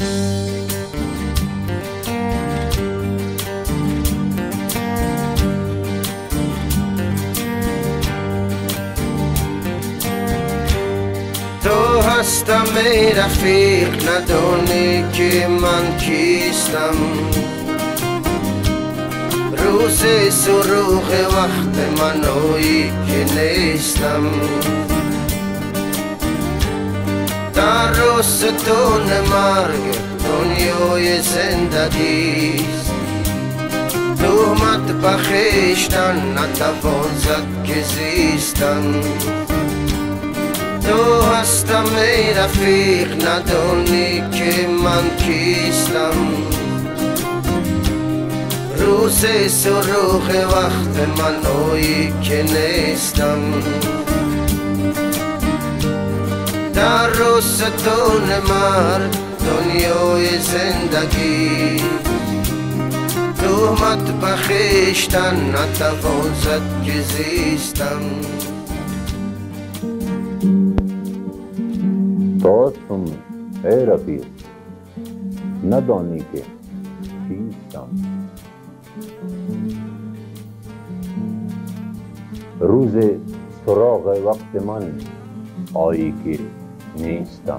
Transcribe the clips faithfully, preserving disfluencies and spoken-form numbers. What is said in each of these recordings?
تو هستم ای رفیق، ندانی که من کیستم. روز سروغ وقت من اویی که نیستم. در رستون مرگ دنیای زندگیست. تهمت بخشتن نتوان زد که زیستن. تو هستم ای رفیق، ندانی که من کیستم. روز سروغ وقت من اویی که نیستم. در رستون مرگ دنیای زندگی. تهمت بخشتن نتوان زد که زیستم. تو هستم ای رفیق، ندانی که کیستم. روز سراغ وقت من آیی که نیستم.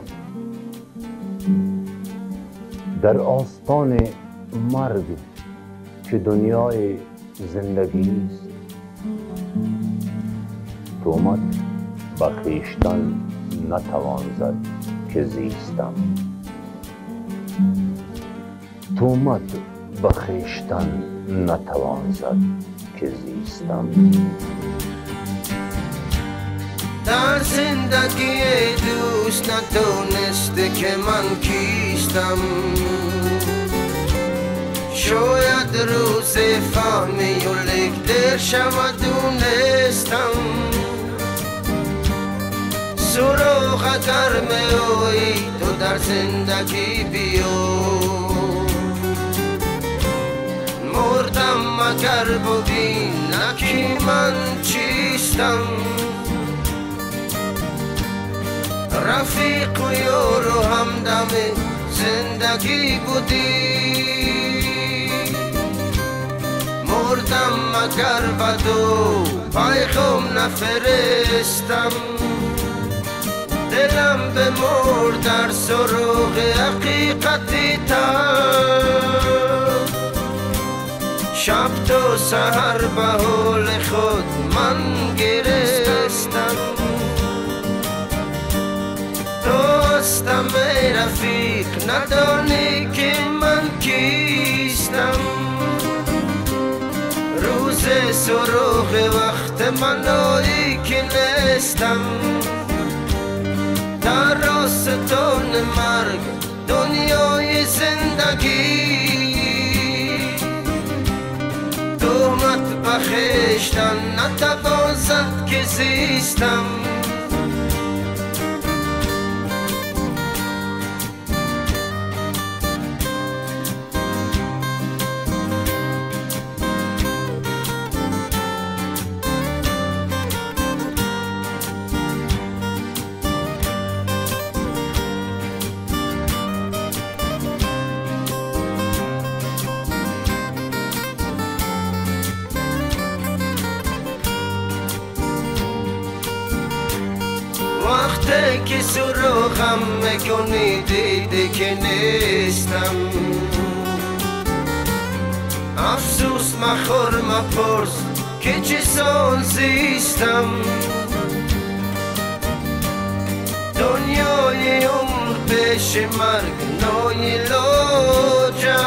در آستان مرگ که دنیای زندگیست. تهمت بخشتن نتوان زد که زیستم. تهمت بخشتن نتوان زد که زیستم. در زندگی دوست ندونسته که من کیستم. شاید روز فهمی و لیک دیر شود دونستم. سراغ گرم اوی تو در زندگی بیو. مردم مگر ببین نکی من چیستم. رفیق و یار و همدم زندگی بودی. مردم مگر بدو پیغام نفرستم. دلم به مرد در سراغ حقیقتی تا. شب تا سحر به حال خود من گرستم. تو هستم ای رفیق، ندانی که من کیستم. روز سراغ وقت من آیی که نیستم. در راستون مرگ دنیای زندگی. تهمت بخشتن نتوان زد که زیستم. وقتی که سراغم میکنی دیدی که نیستم. افسوس مخور مپرس که چسان زیستم. دنیای عمر پیش مرگ نایلاجم.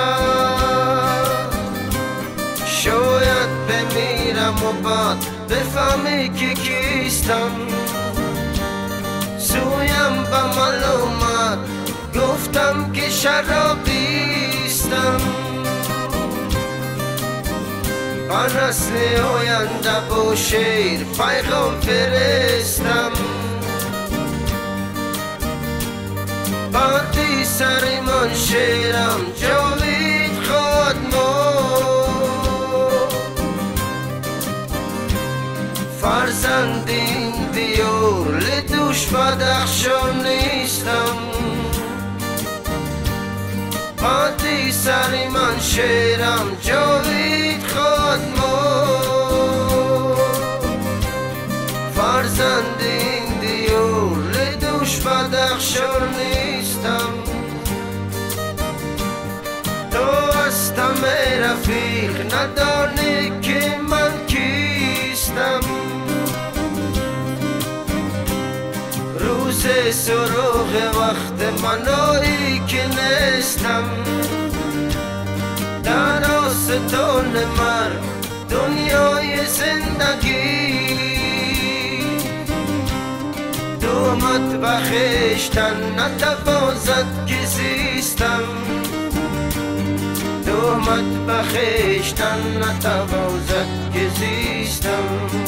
شاید بمیرم و بعد بفهمی که کیستم. سویم به معلومات گفتم که شرابیستم. به نسل آینده با شیر پیغام فرستم. بعدی سر من شیرم جاوید خواهد ماند. فرزند این دیار لدوش بدخشان نیستم. سری من شیرم جاوید خود مرد فرزند این دیور لدوش بدخشار نیستم تو هستم ای رفیق ندانی که من کیستم روز سراغ وقت منایی که نیستم در آستان مرگ دنیای زندگی دومت بخشتن نتوانزد که زیستم دومت بخشتن نتوانزد که زیستم